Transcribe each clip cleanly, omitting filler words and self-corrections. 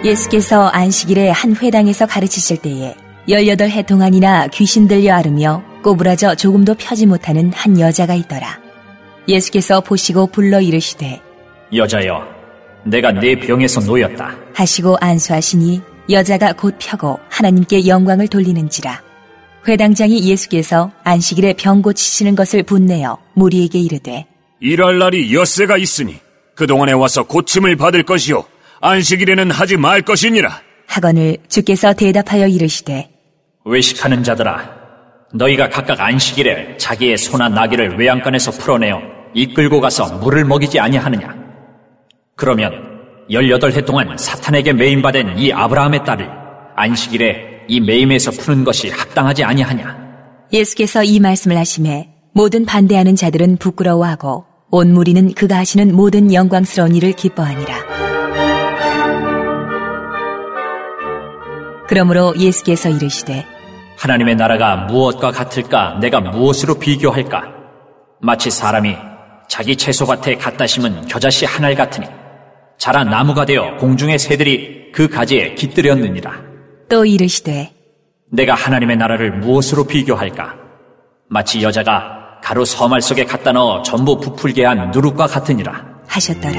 예수께서 안식일에 한 회당에서 가르치실 때에 18해 동안이나 귀신 들려 앓으며 꼬부라져 조금도 펴지 못하는 한 여자가 있더라. 예수께서 보시고 불러 이르시되 여자여, 내가 네 병에서 놓였다 하시고 안수하시니 여자가 곧 펴고 하나님께 영광을 돌리는지라. 회당장이 예수께서 안식일에 병 고치시는 것을 분내어 무리에게 이르되 일할 날이 엿새가 있으니 그동안에 와서 고침을 받을 것이요 안식일에는 하지 말 것이니라 하거늘 주께서 대답하여 이르시되 외식하는 자들아, 너희가 각각 안식일에 자기의 소나 나귀를 외양간에서 풀어내어 이끌고 가서 물을 먹이지 아니하느냐? 그러면 18해 동안 사탄에게 매임받은 이 아브라함의 딸을 안식일에 이 매임에서 푸는 것이 합당하지 아니하냐? 예수께서 이 말씀을 하시매 모든 반대하는 자들은 부끄러워하고 온 무리는 그가 하시는 모든 영광스러운 일을 기뻐하니라. 그러므로 예수께서 이르시되 하나님의 나라가 무엇과 같을까? 내가 무엇으로 비교할까? 마치 사람이 자기 채소밭에 갖다 심은 겨자씨 한 알 같으니 자란 나무가 되어 공중의 새들이 그 가지에 깃들였느니라. 또 이르시되 내가 하나님의 나라를 무엇으로 비교할까? 마치 여자가 가루 서말 속에 갖다 넣어 전부 부풀게 한 누룩과 같으니라 하셨더라.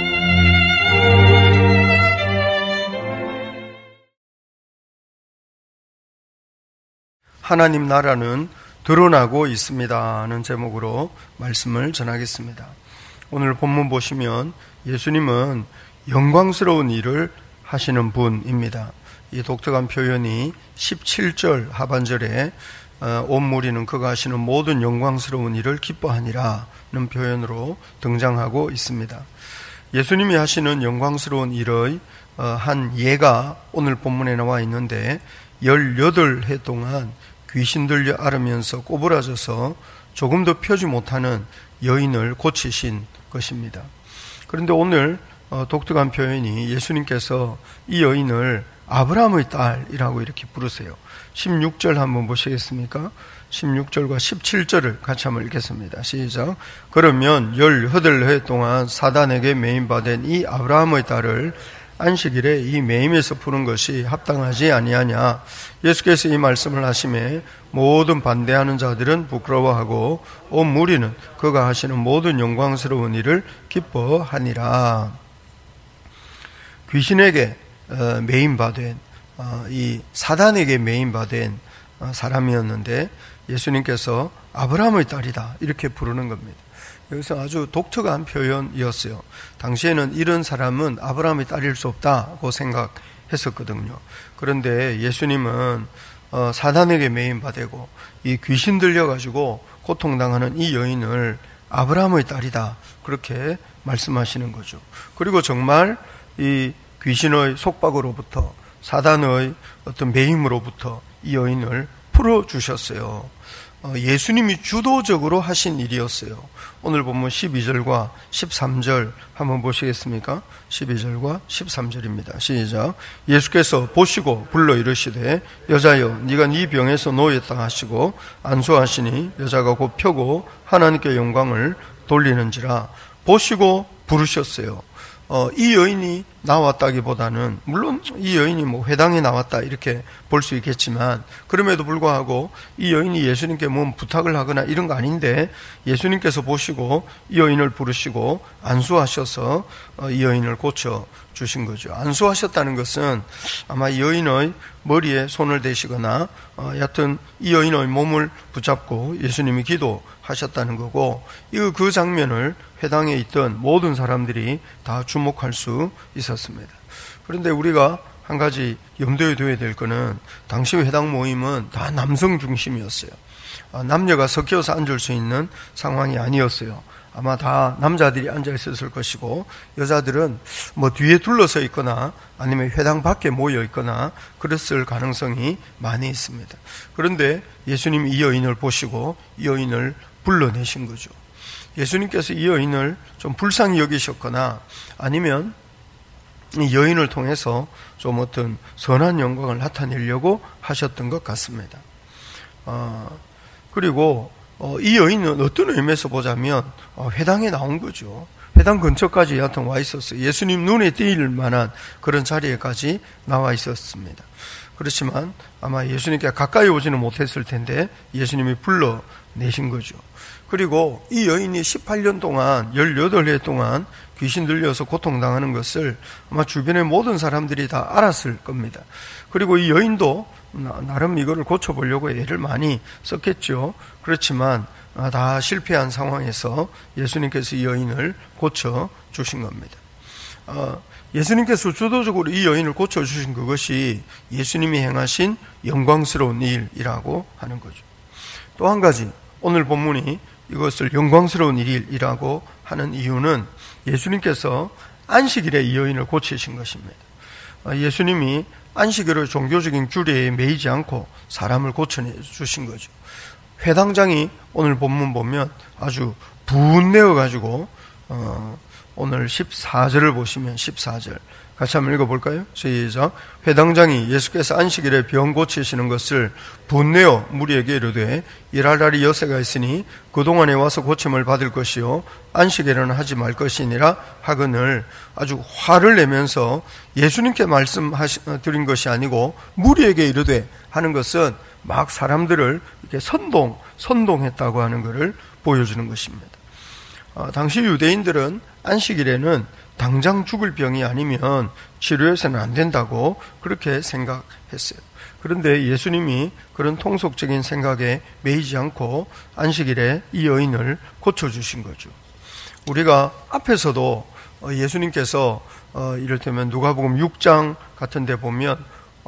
하나님 나라는 드러나고 있습니다는 제목으로 말씀을 전하겠습니다. 오늘 본문 보시면 예수님은 영광스러운 일을 하시는 분입니다. 이 독특한 표현이 17절 하반절에 온 무리는 그가 하시는 모든 영광스러운 일을 기뻐하니라는 표현으로 등장하고 있습니다. 예수님이 하시는 영광스러운 일의 한 예가 오늘 본문에 나와 있는데 18해 동안 귀신 들려 앓으면서 꼬부라져서 조금도 펴지 못하는 여인을 고치신 것입니다. 그런데 오늘 독특한 표현이 예수님께서 이 여인을 아브라함의 딸이라고 이렇게 부르세요. 16절 한번 보시겠습니까? 16절과 17절을 같이 한번 읽겠습니다. 시작. 그러면 18해 동안 사단에게 매임받은 이 아브라함의 딸을 안식일에 이 매임에서 푸는 것이 합당하지 아니하냐. 예수께서 이 말씀을 하심에 모든 반대하는 자들은 부끄러워하고 온 무리는 그가 하시는 모든 영광스러운 일을 기뻐하니라. 귀신에게 매임받은 이 사단에게 매임받은 사람이었는데 예수님께서 아브라함의 딸이다 이렇게 부르는 겁니다. 여기서 아주 독특한 표현이었어요. 당시에는 이런 사람은 아브라함의 딸일 수 없다고 생각했었거든요. 그런데 예수님은 사단에게 매임받고 이 귀신 들려가지고 고통당하는 이 여인을 아브라함의 딸이다 그렇게 말씀하시는 거죠. 그리고 정말 이 귀신의 속박으로부터 사단의 어떤 매임으로부터 이 여인을 풀어주셨어요. 예수님이 주도적으로 하신 일이었어요. 오늘 보면 12절과 13절 한번 보시겠습니까? 12절과 13절입니다. 시작. 예수께서 보시고 불러 이르시되 여자여 네가 네 병에서 놓였다 하시고 안수하시니 여자가 곧 펴고 하나님께 영광을 돌리는지라. 보시고 부르셨어요. 이 여인이 나왔다기보다는 물론 이 여인이 회당에 나왔다 이렇게 볼 수 있겠지만 그럼에도 불구하고 이 여인이 예수님께 뭔 부탁을 하거나 이런 거 아닌데 예수님께서 보시고 이 여인을 부르시고 안수하셔서 이 여인을 고쳐 주신 거죠. 안수하셨다는 것은 아마 이 여인의 머리에 손을 대시거나 여하튼 이 여인의 몸을 붙잡고 예수님이 기도하셨다는 거고 그 장면을 회당에 있던 모든 사람들이 다 주목할 수 있었습니다. 그런데 우리가 한 가지 염두에 둬야 될 거는 당시 회당 모임은 다 남성 중심이었어요. 남녀가 섞여서 앉을 수 있는 상황이 아니었어요. 아마 다 남자들이 앉아 있었을 것이고 여자들은 뒤에 둘러서 있거나 아니면 회당 밖에 모여 있거나 그랬을 가능성이 많이 있습니다. 그런데 예수님이 이 여인을 보시고 이 여인을 불러내신 거죠. 예수님께서 이 여인을 좀 불쌍히 여기셨거나 아니면 이 여인을 통해서 좀 어떤 선한 영광을 나타내려고 하셨던 것 같습니다. 그리고 이 여인은 어떤 의미에서 보자면 회당에 나온 거죠. 회당 근처까지 여하튼 와 있었어요. 예수님 눈에 띄일 만한 그런 자리에까지 나와 있었습니다. 그렇지만 아마 예수님께 가까이 오지는 못했을 텐데 예수님이 불러내신 거죠. 그리고 이 여인이 18년 동안 18해 동안 귀신 들려서 고통당하는 것을 아마 주변의 모든 사람들이 다 알았을 겁니다. 그리고 이 여인도 나름 이거를 고쳐보려고 애를 많이 썼겠죠. 그렇지만 다 실패한 상황에서 예수님께서 이 여인을 고쳐주신 겁니다. 예수님께서 주도적으로 이 여인을 고쳐주신 그것이 예수님이 행하신 영광스러운 일이라고 하는 거죠. 또 한 가지, 오늘 본문이 이것을 영광스러운 일이라고 하는 이유는 예수님께서 안식일에 이 여인을 고치신 것입니다. 예수님이 안식일을 종교적인 규례에 매이지 않고 사람을 고쳐주신 거죠. 회당장이 오늘 본문 보면 아주 분내어가지고 오늘 14절을 보시면 14절 같이 한번 읽어볼까요? 시작. 회당장이 예수께서 안식일에 병 고치시는 것을 분내어 무리에게 이르되 일할 날이 여세가 있으니 그동안에 와서 고침을 받을 것이요 안식일에는 하지 말 것이니라 하거늘, 아주 화를 내면서 예수님께 말씀드린 것이 아니고 무리에게 이르되 하는 것은 막 사람들을 이렇게 선동했다고 하는 것을 보여주는 것입니다. 당시 유대인들은 안식일에는 당장 죽을 병이 아니면 치료해서는 안 된다고 그렇게 생각했어요. 그런데 예수님이 그런 통속적인 생각에 매이지 않고 안식일에 이 여인을 고쳐주신 거죠. 우리가 앞에서도 예수님께서 이를테면 누가복음 6장 같은 데 보면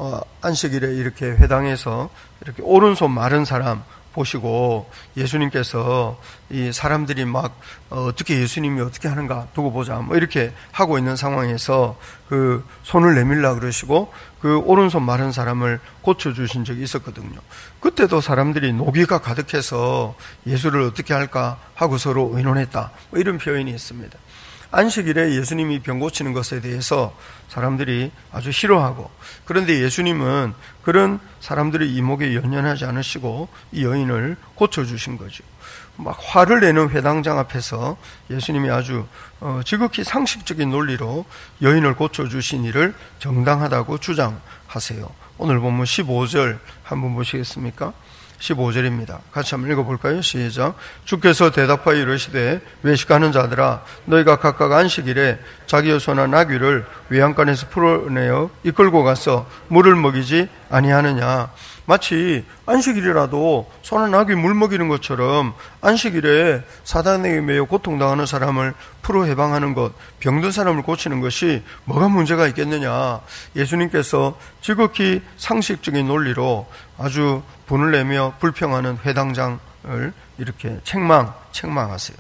안식일에 이렇게 회당에서 이렇게 오른손 마른 사람 보시고 예수님께서 이 사람들이 막 어떻게 예수님이 어떻게 하는가 두고 보자 뭐 이렇게 하고 있는 상황에서 그 손을 내밀라 그러시고 그 오른손 마른 사람을 고쳐주신 적이 있었거든요. 그때도 사람들이 노기가 가득해서 예수를 어떻게 할까 하고 서로 의논했다 뭐 이런 표현이 있습니다. 안식일에 예수님이 병 고치는 것에 대해서 사람들이 아주 싫어하고, 그런데 예수님은 그런 사람들의 이목에 연연하지 않으시고 이 여인을 고쳐주신 거죠. 막 화를 내는 회당장 앞에서 예수님이 아주 지극히 상식적인 논리로 여인을 고쳐주신 일을 정당하다고 주장하세요. 오늘 본문 15절 한번 보시겠습니까? 15절입니다. 같이 한번 읽어볼까요? 시작. 주께서 대답하여 이르시되 외식하는 자들아, 너희가 각각 안식일에 자기의 소나 나귀를 외양간에서 풀어내어 이끌고 가서 물을 먹이지 아니하느냐. 마치 안식일이라도 소나 나귀 물 먹이는 것처럼 안식일에 사단에게 매여 고통당하는 사람을 풀어 해방하는 것, 병든 사람을 고치는 것이 뭐가 문제가 있겠느냐. 예수님께서 지극히 상식적인 논리로 아주 분을 내며 불평하는 회당장을 이렇게 책망하세요.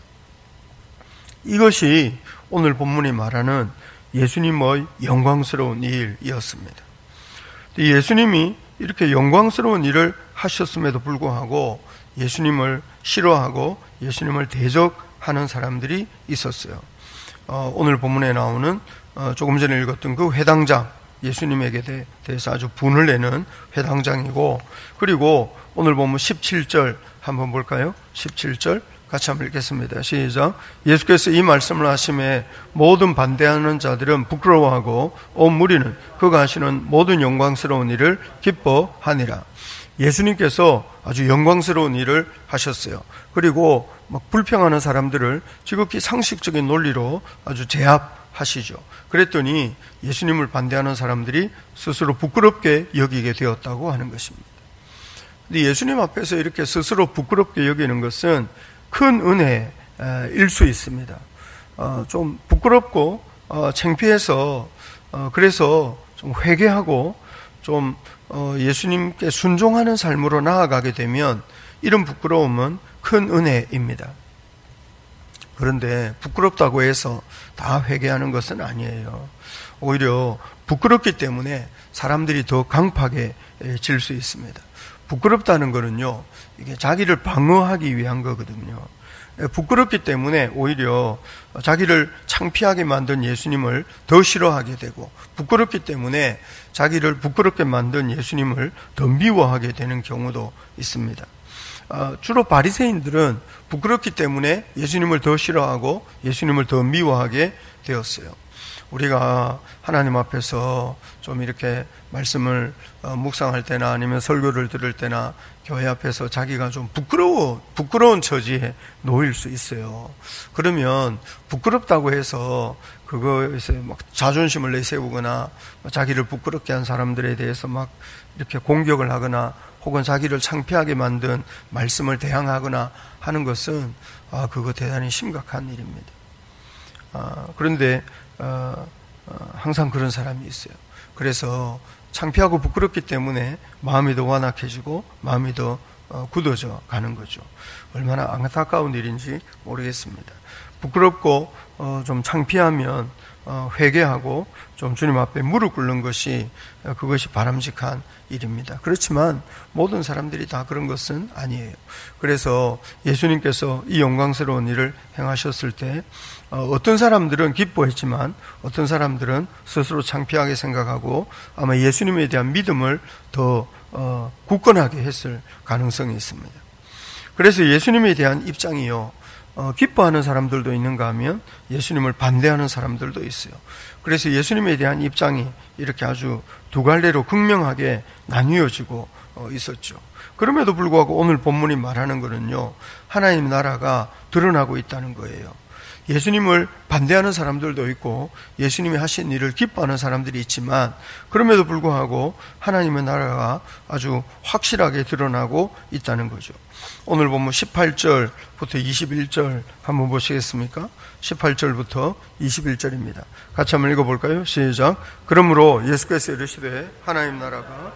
이것이 오늘 본문이 말하는 예수님의 영광스러운 일이었습니다. 예수님이 이렇게 영광스러운 일을 하셨음에도 불구하고 예수님을 싫어하고 예수님을 대적하는 사람들이 있었어요. 오늘 본문에 나오는 조금 전에 읽었던 그 회당장, 예수님에게 대해서 아주 분을 내는 회당장이고, 그리고 오늘 보면 17절 한번 볼까요? 17절 같이 한번 읽겠습니다. 시작. 예수께서 이 말씀을 하심에 모든 반대하는 자들은 부끄러워하고 온 무리는 그가 하시는 모든 영광스러운 일을 기뻐하니라. 예수님께서 아주 영광스러운 일을 하셨어요. 그리고 막 불평하는 사람들을 지극히 상식적인 논리로 아주 제압하시죠. 그랬더니 예수님을 반대하는 사람들이 스스로 부끄럽게 여기게 되었다고 하는 것입니다. 근데 예수님 앞에서 이렇게 스스로 부끄럽게 여기는 것은 큰 은혜일 수 있습니다. 좀 부끄럽고 창피해서 그래서 좀 회개하고 좀 예수님께 순종하는 삶으로 나아가게 되면 이런 부끄러움은 큰 은혜입니다. 그런데 부끄럽다고 해서 다 회개하는 것은 아니에요. 오히려 부끄럽기 때문에 사람들이 더 강팍해질 수 있습니다. 부끄럽다는 거는요, 이게 자기를 방어하기 위한 거거든요. 부끄럽기 때문에 오히려 자기를 창피하게 만든 예수님을 더 싫어하게 되고, 부끄럽기 때문에 자기를 부끄럽게 만든 예수님을 더 미워하게 되는 경우도 있습니다. 주로 바리새인들은 부끄럽기 때문에 예수님을 더 싫어하고 예수님을 더 미워하게 되었어요. 우리가 하나님 앞에서 좀 이렇게 말씀을 묵상할 때나 아니면 설교를 들을 때나 교회 앞에서 자기가 좀 부끄러운 처지에 놓일 수 있어요. 그러면 부끄럽다고 해서 그거에서 막 자존심을 내세우거나 자기를 부끄럽게 한 사람들에 대해서 막 이렇게 공격을 하거나 혹은 자기를 창피하게 만든 말씀을 대항하거나 하는 것은 그거 대단히 심각한 일입니다. 그런데 항상 그런 사람이 있어요. 그래서 창피하고 부끄럽기 때문에 마음이 더 완악해지고 마음이 더 굳어져 가는 거죠. 얼마나 안타까운 일인지 모르겠습니다. 부끄럽고 좀 창피하면 회개하고 좀 주님 앞에 무릎 꿇는 것이 그것이 바람직한 일입니다. 그렇지만 모든 사람들이 다 그런 것은 아니에요. 그래서 예수님께서 이 영광스러운 일을 행하셨을 때 어떤 사람들은 기뻐했지만 어떤 사람들은 스스로 창피하게 생각하고 아마 예수님에 대한 믿음을 더 굳건하게 했을 가능성이 있습니다. 그래서 예수님에 대한 입장이요, 기뻐하는 사람들도 있는가 하면 예수님을 반대하는 사람들도 있어요. 그래서 예수님에 대한 입장이 이렇게 아주 두 갈래로 극명하게 나뉘어지고 있었죠. 그럼에도 불구하고 오늘 본문이 말하는 것은요, 하나님 나라가 드러나고 있다는 거예요. 예수님을 반대하는 사람들도 있고 예수님이 하신 일을 기뻐하는 사람들이 있지만 그럼에도 불구하고 하나님의 나라가 아주 확실하게 드러나고 있다는 거죠. 오늘 보면 18절부터 21절 한번 보시겠습니까? 18절부터 21절입니다. 같이 한번 읽어볼까요? 시작. 그러므로 예수께서 이르시되 하나님 나라가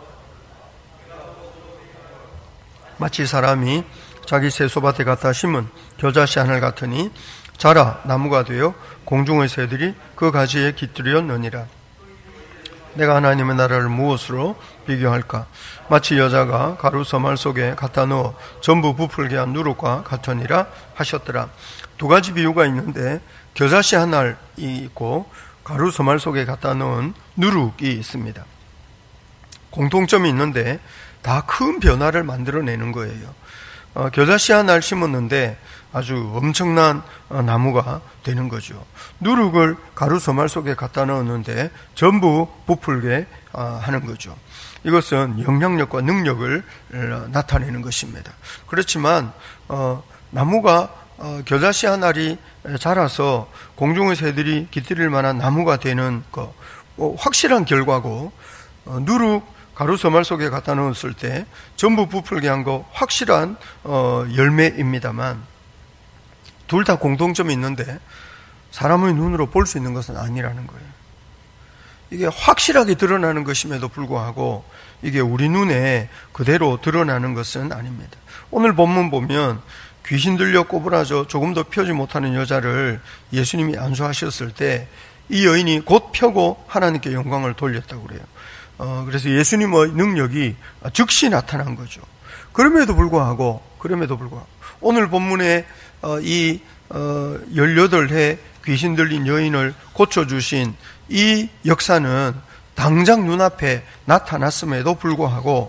마치 사람이 자기 세소밭에 갖다 심은 겨자씨 하늘 같으니 자라 나무가 되어 공중의 새들이 그 가지에 깃들였느니라. 내가 하나님의 나라를 무엇으로 비교할까? 마치 여자가 가루 서말 속에 갖다 넣어 전부 부풀게 한 누룩과 같으니라 하셨더라. 두 가지 비유가 있는데 겨자씨 한 알이 있고 가루 서말 속에 갖다 넣은 누룩이 있습니다. 공통점이 있는데 다 큰 변화를 만들어내는 거예요. 겨자씨 한 알 심었는데 아주 엄청난 나무가 되는 거죠. 누룩을 가루 서말 속에 갖다 넣었는데 전부 부풀게 하는 거죠. 이것은 영향력과 능력을 나타내는 것입니다. 그렇지만 나무가 겨자씨 한 알이 자라서 공중의 새들이 깃들일 만한 나무가 되는 거, 확실한 결과고, 누룩 가루 서말 속에 갖다 넣었을 때 전부 부풀게 한 거 확실한 열매입니다만 둘 다 공통점이 있는데 사람의 눈으로 볼 수 있는 것은 아니라는 거예요. 이게 확실하게 드러나는 것임에도 불구하고 이게 우리 눈에 그대로 드러나는 것은 아닙니다. 오늘 본문 보면 귀신 들려 꼬부라져 조금도 펴지 못하는 여자를 예수님이 안수하셨을 때 이 여인이 곧 펴고 하나님께 영광을 돌렸다고 그래요. 그래서 예수님의 능력이 즉시 나타난 거죠. 그럼에도 불구하고 오늘 본문에 이 18해 귀신 들린 여인을 고쳐주신 이 역사는 당장 눈앞에 나타났음에도 불구하고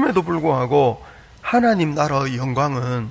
하나님 나라의 영광은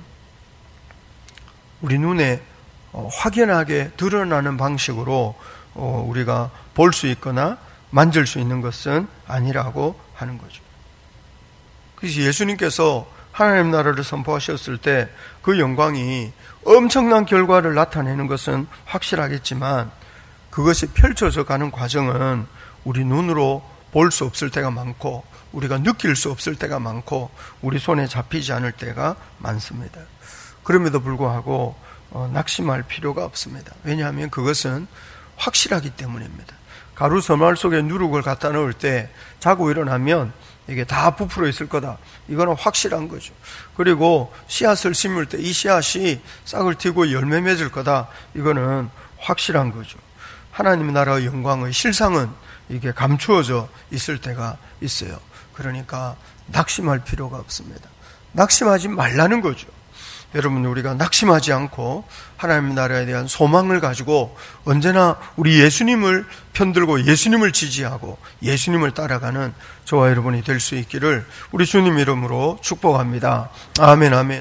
우리 눈에 확연하게 드러나는 방식으로 우리가 볼 수 있거나 만질 수 있는 것은 아니라고 하는 거죠. 그래서 예수님께서 하나님 나라를 선포하셨을 때 그 영광이 엄청난 결과를 나타내는 것은 확실하겠지만 그것이 펼쳐져 가는 과정은 우리 눈으로 볼 수 없을 때가 많고 우리가 느낄 수 없을 때가 많고 우리 손에 잡히지 않을 때가 많습니다. 그럼에도 불구하고 낙심할 필요가 없습니다. 왜냐하면 그것은 확실하기 때문입니다. 가루 서말 속에 누룩을 갖다 넣을 때 자고 일어나면 이게 다 부풀어 있을 거다. 이거는 확실한 거죠. 그리고 씨앗을 심을 때 이 씨앗이 싹을 틔고 열매 맺을 거다. 이거는 확실한 거죠. 하나님 나라의 영광의 실상은 이게 감추어져 있을 때가 있어요. 그러니까 낙심할 필요가 없습니다. 낙심하지 말라는 거죠. 여러분 우리가 낙심하지 않고 하나님 나라에 대한 소망을 가지고 언제나 우리 예수님을 편들고 예수님을 지지하고 예수님을 따라가는 저와 여러분이 될 수 있기를 우리 주님 이름으로 축복합니다. 아멘, 아멘.